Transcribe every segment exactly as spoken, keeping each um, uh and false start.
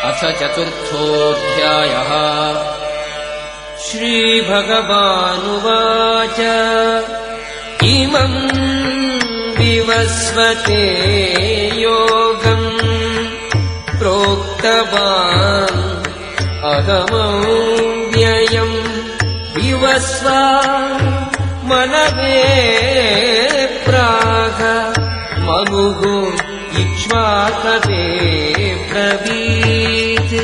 अथ चतुर्थोऽध्यायः। श्रीभगवानुवाच इमं विवस्वते योगं प्रोक्तवान् अहमव्ययम् विवस्वा मनवे प्राह मनुः इक्ष्वाकवे ब्रवीत्।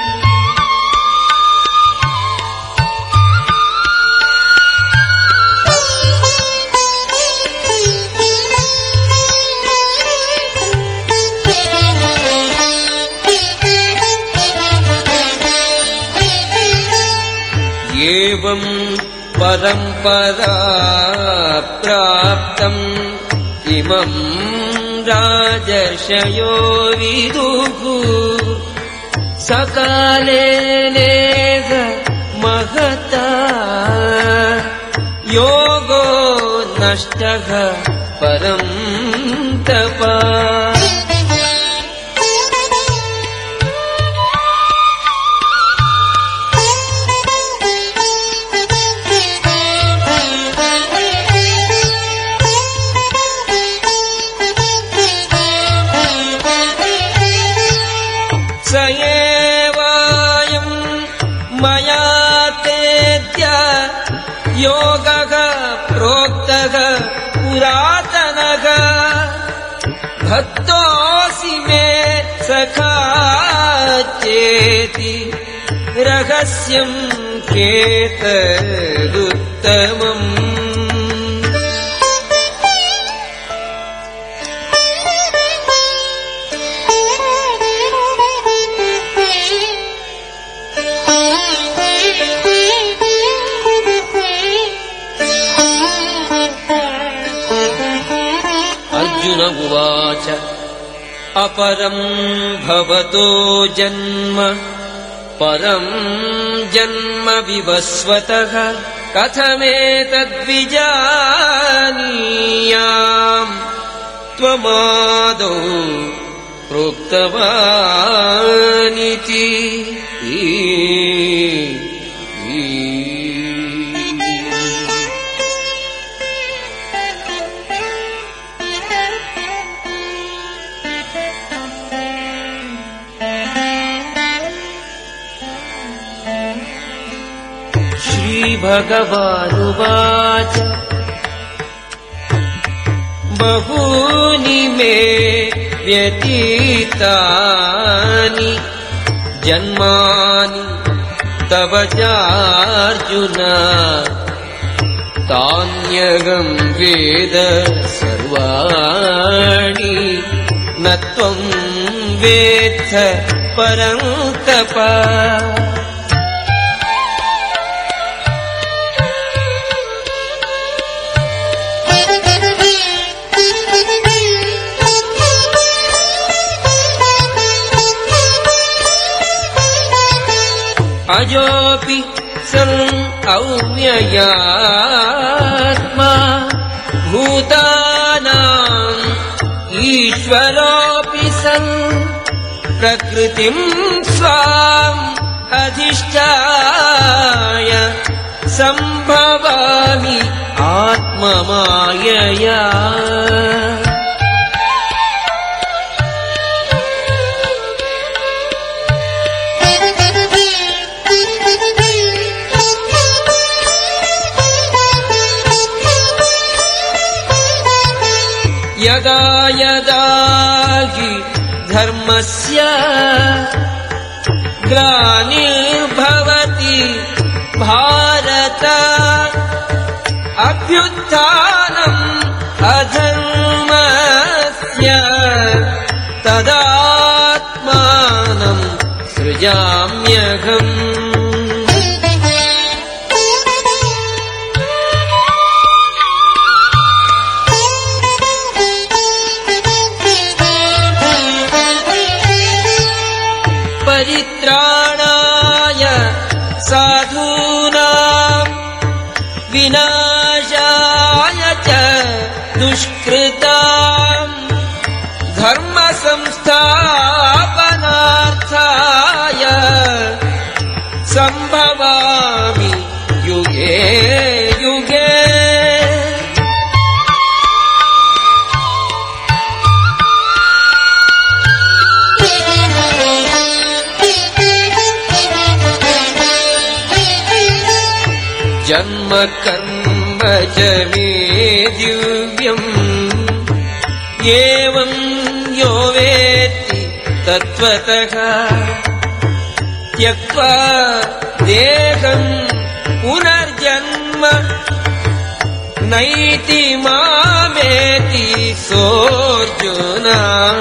एवं परम्परा प्राप्तम् इमं राजर्षयो विदुः सकाले नेह महता योगो नष्टः परं तपः। स एवायं मया तेद्य योगः प्रोक्तः पुरातनः भक्तोऽसि मे सखा चेति रहस्यं केतदुत्तमम्। अर्जुन उवाच अपरं भवतो जन्म परं जन्म विवस्वतः कथमेतद्विजानीयाम् त्वमादौ प्रोक्तवानिति। श्रीभगवानुवाच बहूनि मे व्यतीतानि जन्मानि तव चार्जुन तान्यहं वेद सर्वाणि न त्वं वेत्थ परन्तप। अजोऽपि सन् अव्ययात्मा भूतानाम् ईश्वरोऽपि सन् प्रकृतिं स्वाम् अधिष्ठाय सम्भवामि आत्ममायया। यदा यदा हि धर्मस्य ग्लानिर्भवति भारत अभ्युत्थानम् अधर्मस्य तदात्मानं सृजाम्यहम्। परित्राणाय साधूनां विनाशाय च दुष्कृतां धर्म संस्थापनार्थाय सम्भवामि युगे युगे जन्म कर्म च मे दिव्यम् एवं यो वेत्ति तत्त्वतः त्यक्त्वा देहम् पुनर्जन्म नैति मामेति सोऽर्जुन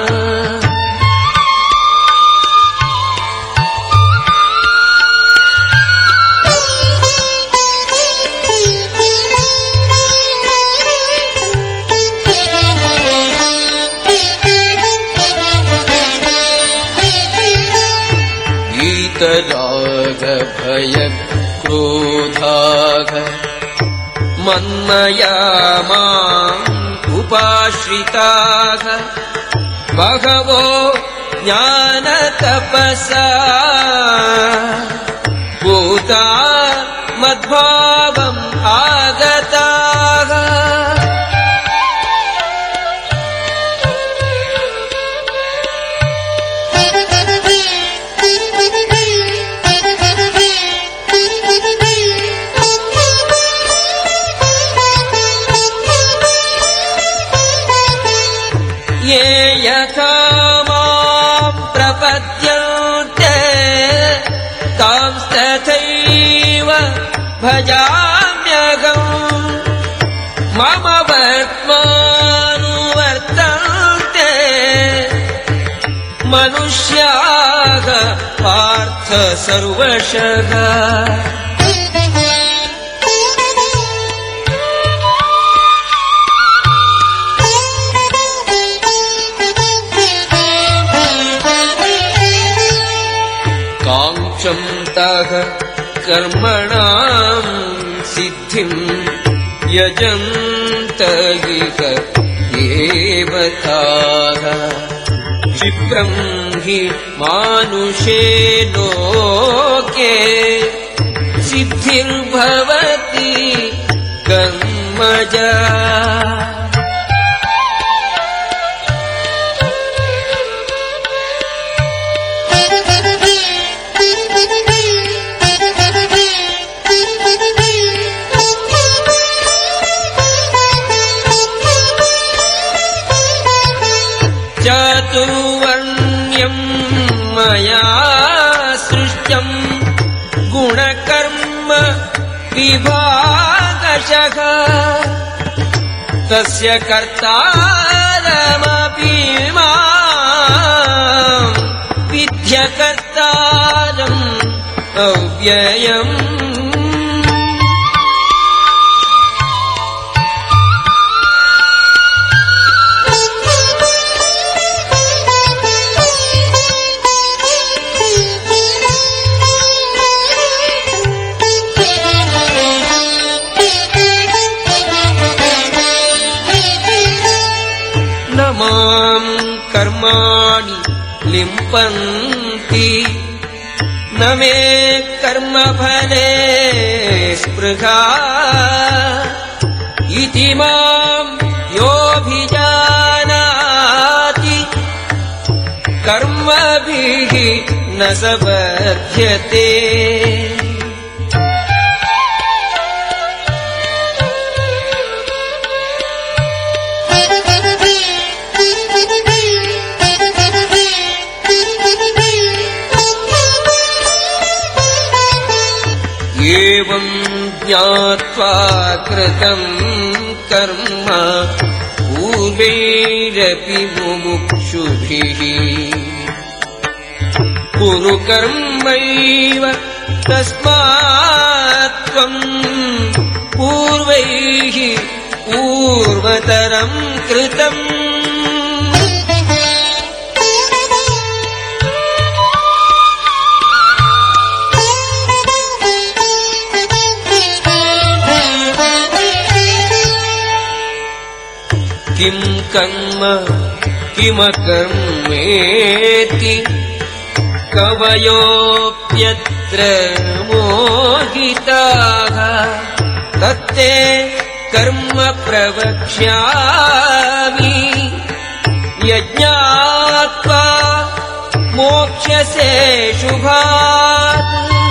राग भय क्रोधाः मन्मया माम् उपाश्रिताः बहवो ज्ञानतपसा भूता मद्भावम् आगताः ये यथा माम् प्रपद्यन्ते तांस्तथैव भजाम्यहम् मम वर्त्मानुवर्तन्ते मनुष्याः पार्थ सर्वशः काङ्क्षन्तः कर्मणाम् सिद्धिम् यजन्त इह देवताः क्षिप्रम् हि मानुषे लोके सिद्धिर्भवति कर्मजा चातुर्वर्ण्यम् मया सृष्टम् गुणकर्म विभागशः तस्य कर्तारमपि माम् विद्यकर्तारम् अव्ययम् माम् कर्माणि लिम्पन्ति न मे कर्मफले स्पृहा इति माम् योऽभिजानाति कर्मभिः न स बध्यते एवं ज्ञात्वा कृतं कर्म पूर्वैरपि मुमुक्षुभिः कुरु कर्मैव तस्मात् त्वं पूर्वैः पूर्वतरं कृतम् किं कर्म किमकर्मेति कवयोऽप्यत्र यत्र मोहिताः तत्ते कर्म प्रवक्ष्यामि यज्ञात्वा मोक्ष्यसे शुभात्।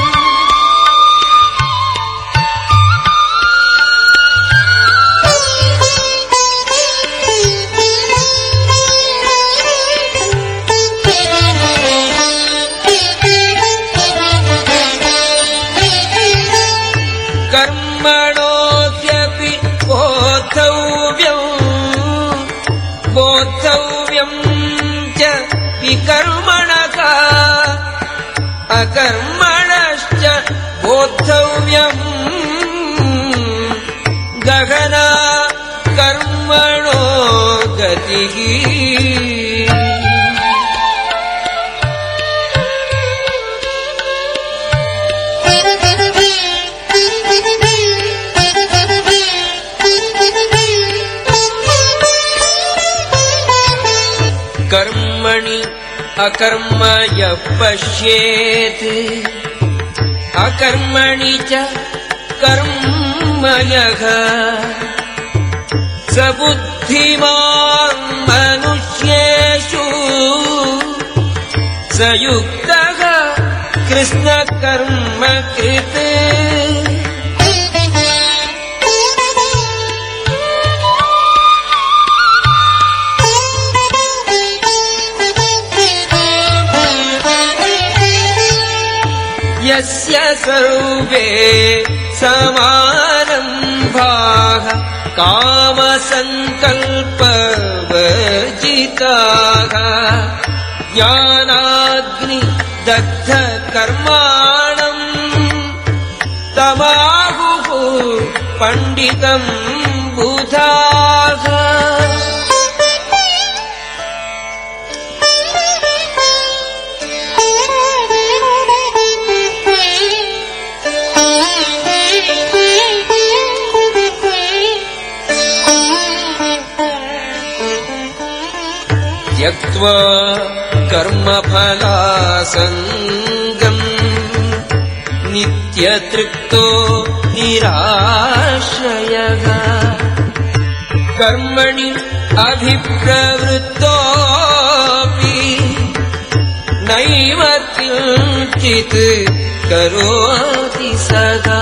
कर्मणोऽप्यपि बोद्धव्यम् बोद्धव्यम् च विकर्मणः अकर्मणश्च बोद्धव्यम् गहना कर्मणो गतिः। कर्मणि अकर्म यः पश्येत् अकर्मणि च कर्म यः स बुद्धिमान् मनुष्येषु स युक्तः कृष्णकर्मकृत्। यस्य सर्वे समारम्भाः कामसङ्कल्पवर्जिताः ज्ञानाग्निदग्धकर्माणम् तमाहुः पण्डितम् बुधाः। त्यक्त्वा कर्मफलासङ्गम् नित्यतृप्तो निराश्रयः कर्मणि अभिप्रवृत्तोऽपि नैव किञ्चित् करोति सदा।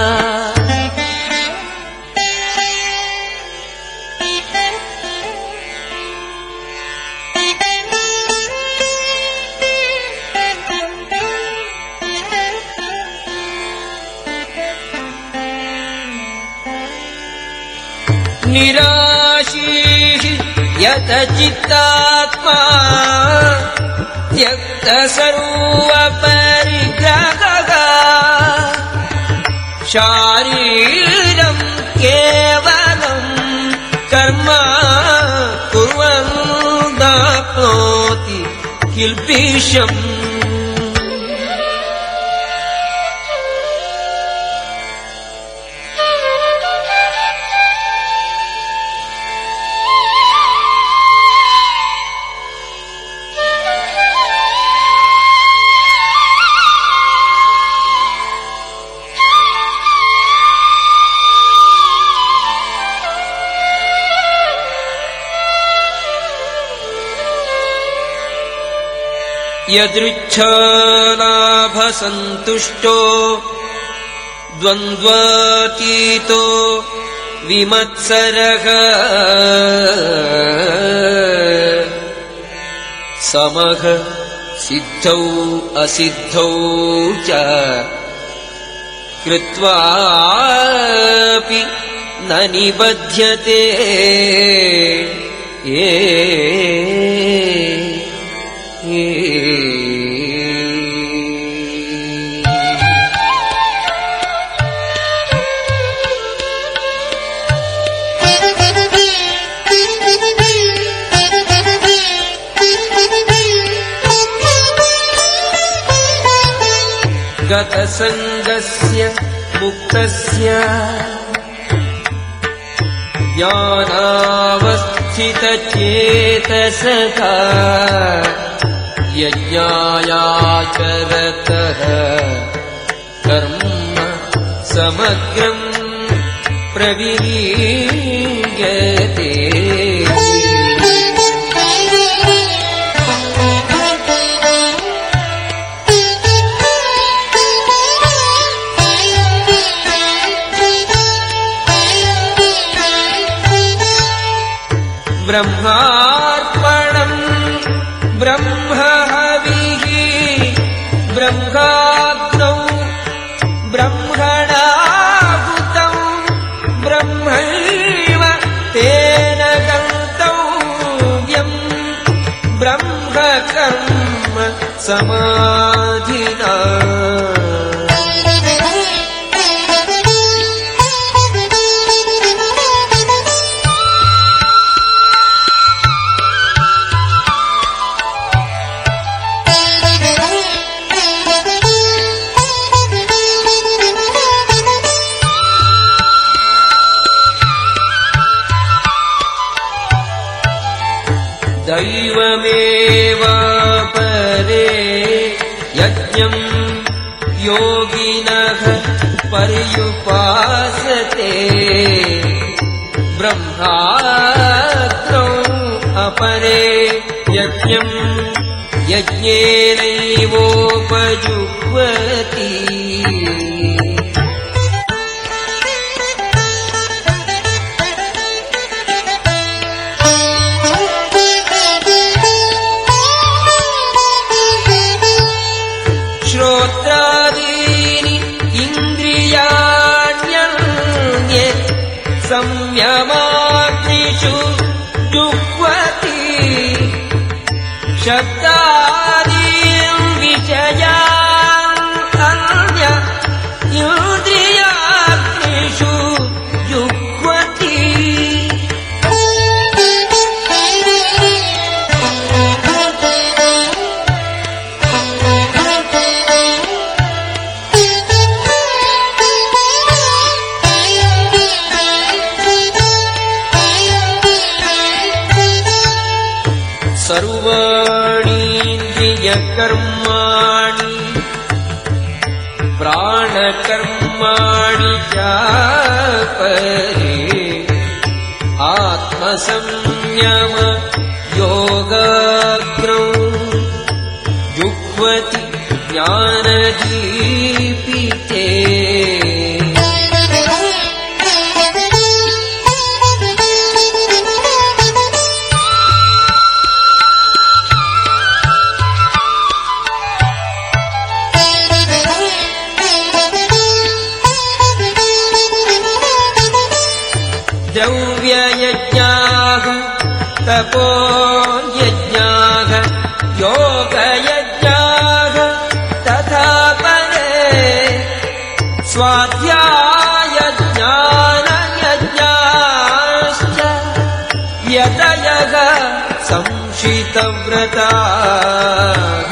निराशीः यतचित्तात्मा त्यक्तसर्वपरिग्रहः शारीरं केवलं कर्म कुर्वन् नाप्नोति किल्बिषम्। यदृच्छालाभसन्तुष्टो द्वन्द्वातीतो विमत्सरः समः सिद्धौ असिद्धौ च कृत्वापि न निबध्यते। ये गतसङ्गस्य मुक्तस्य ज्ञानावस्थितचेतसः यज्ञायाचरतः कर्म समग्रम् प्रविलीयते। ब्रह्मार्पणम् ब्रह्महविः ब्रह्माग्नौ ब्रह्मणाहुतौ ब्रह्मैव तेन गन्तव्यम् ब्रह्मकर्म समाधिना। दैवमेव परे यज्ञम् योगिनः पर्युपासते। ब्रह्माग्नौ अपरे यज्ञम् यज्ञेनैवोपजुह्वति। श्रोत्रादीनि इन्द्रियाण्यन्ये संयमाग्निषु जुह्वति। शब्दादीन् विषयान् अन्य इन्द्रियाग्निषु जुह्वति। सर्वाणीन्द्रियकर्माणि प्राणकर्माणि चापरे आत्मसंयम योगाग्नौ जुह्वति ज्ञानदीपिते। द्रव्ययज्ञाः तपोयज्ञाः योगयज्ञाः तथा परे स्वाध्यायज्ञानयज्ञाश्च यतयः संशितव्रताः।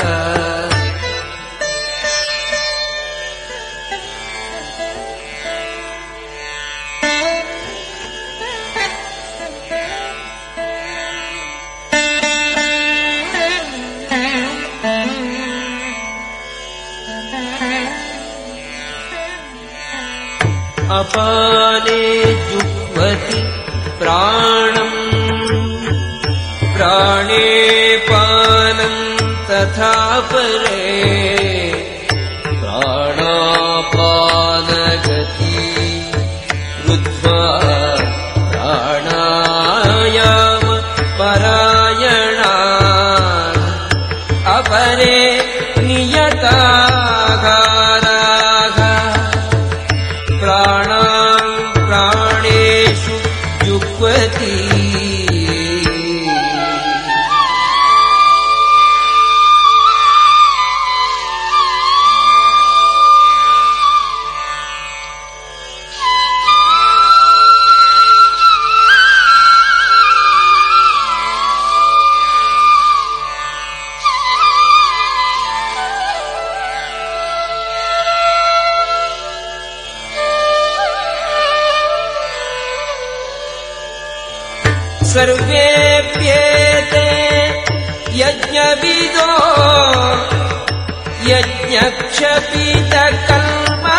अपाने जुह्वति प्राणम् प्राणे पानम् तथा परे प्राणापानगति रुद्ध्वा प्राणायाम परायणा अपरे नियताहाराः प्राणान् प्राणेषु जुह्वति। सर्वेप्येते यज्ञविदो यज्ञक्षपितकल्मषाः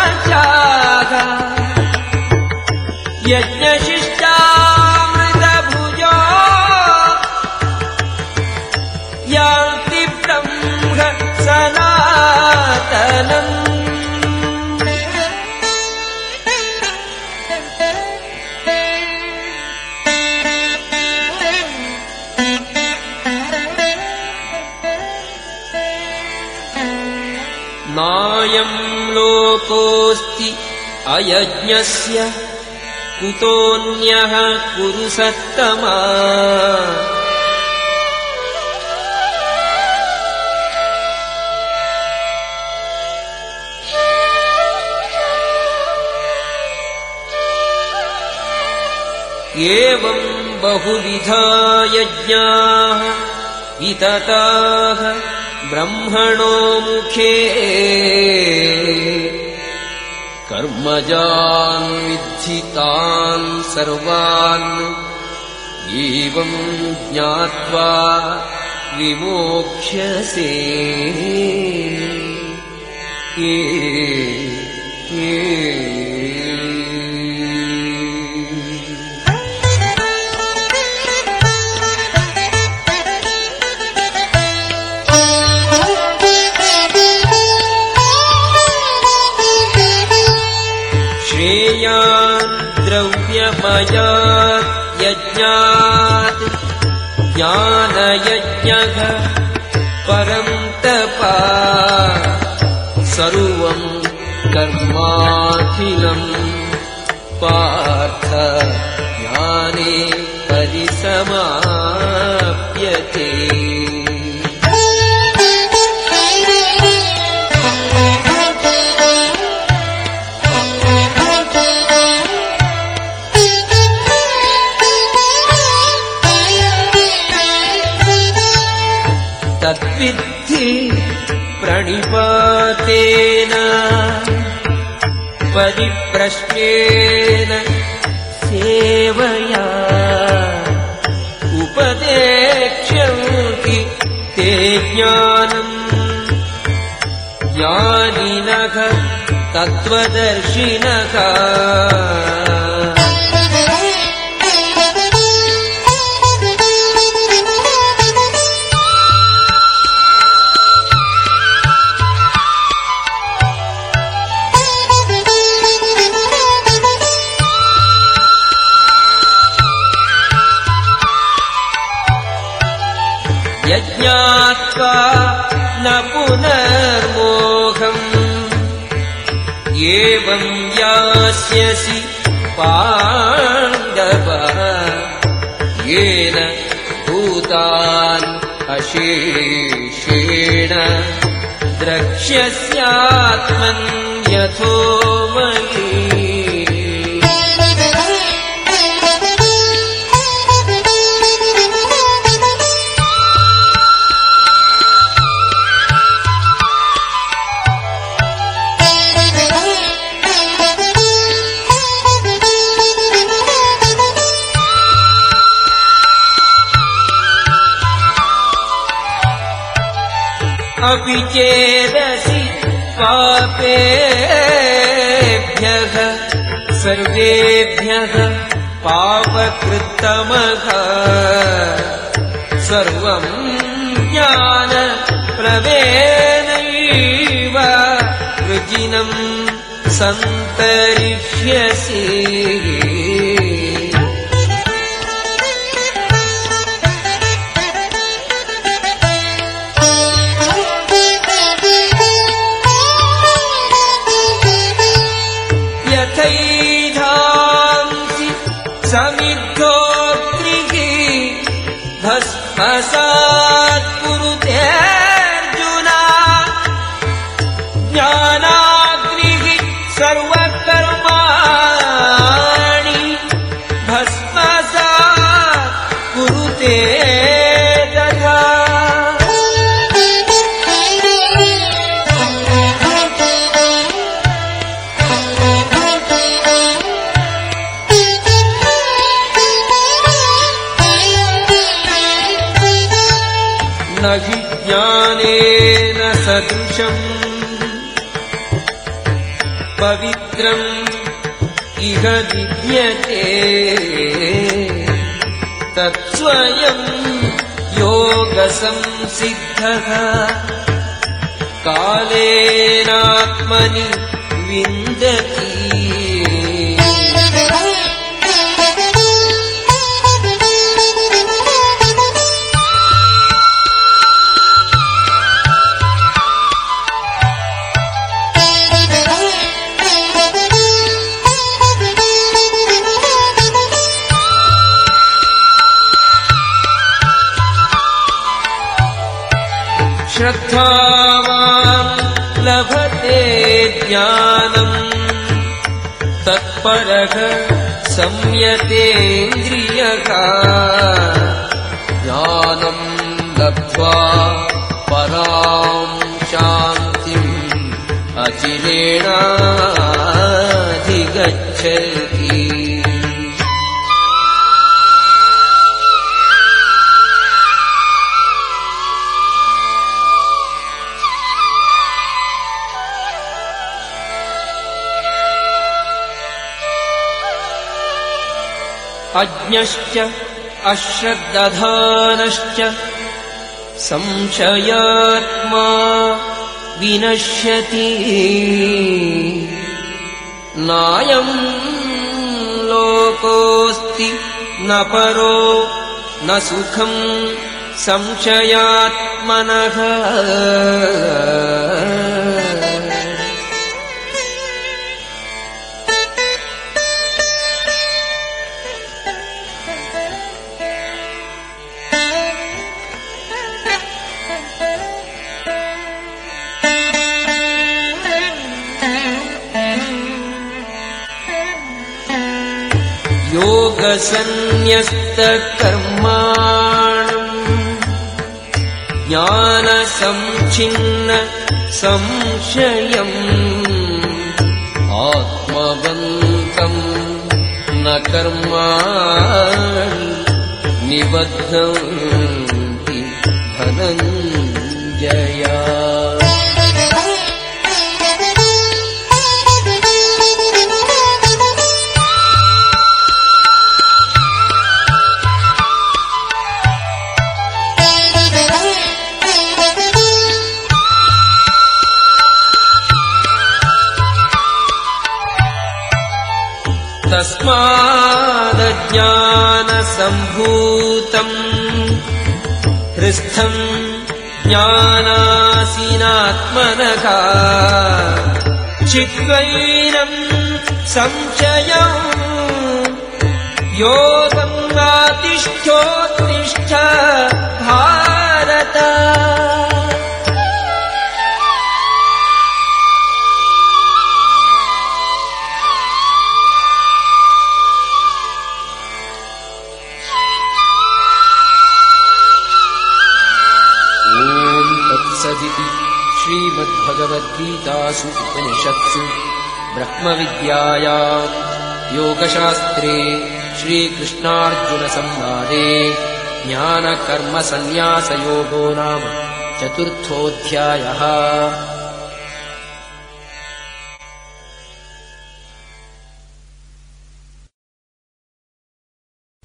सनातनम् नायं लोकोऽस्ति अयज्ञस्य कुतोऽन्यः कुरु सत्तमा एवं बहुविधा यज्ञाः वितताः ब्रह्मणो मुखे कर्मजान् विद्धि तान् सर्वान् एवं ज्ञात्वा विमोक्ष्यसे ये ये श्रेयान् द्रव्यमयात् यज्ञात् ज्ञानयज्ञः परं तपः सर्वं कर्माखिलं पार्थ ज्ञाने परिसमाप्यते तद्विद्धि प्रणिपातेन परिप्रश्नेन सेवया उपदेक्ष्यन्ति ते ज्ञानम् ज्ञानिनः तत्त्वदर्शिनः यज्ञात्वा न पुनर्मोहम् एवं यास्यसि पाण्डव येन भूतान् अशेषेण द्रक्ष्यस्यात्मन्यथो मयि अपि चेदसि पापेभ्यः सर्वेभ्यः पापकृत्तमः सर्वं ज्ञानप्रवेणैव वृजिनं सन्तरिष्यसि यथैधांसि समिद्धोऽग्निः भस्मसात् कुरुते अर्जुन ज्ञानाग्निः सर्वकर्माणि भस्मसात् कुरुते तथा न हि ज्ञानेन सदृशम् पवित्रम् इह विद्यते तत्स्वयं योगसंसिद्धः कालेनात्मनि विन्दति श्रद्धावान् लभते ज्ञानम् तत्परः संयतेन्द्रियः ज्ञानम् लब्ध्वा परां शान्तिम् अचिरेणाधिगच्छति। अज्ञश्च अश्रद्धानश्च संशयात्मा विनश्यति नायं लोकोऽस्ति न परो न सुखं संशयात्मनः योगसन्न्यस्तकर्माणम् ज्ञानसंच्छिन्न संशयम् आत्मवन्तम् न कर्माणि निबध्नन्ति धनञ्जय। तस्मादज्ञानसम्भूतम् हृस्थम् ज्ञानासीनात्मनः चिद्वैरम् संशयम् योगम् आतिष्ठोत्तिष्ठ भारत। श्रीमद्भगवद्गीतासु उपनिषत्सु ब्रह्मविद्यायां योगशास्त्रे श्रीकृष्णार्जुनसंवादे ज्ञानकर्मसन्न्यासयोगो नाम चतुर्थोऽध्यायः।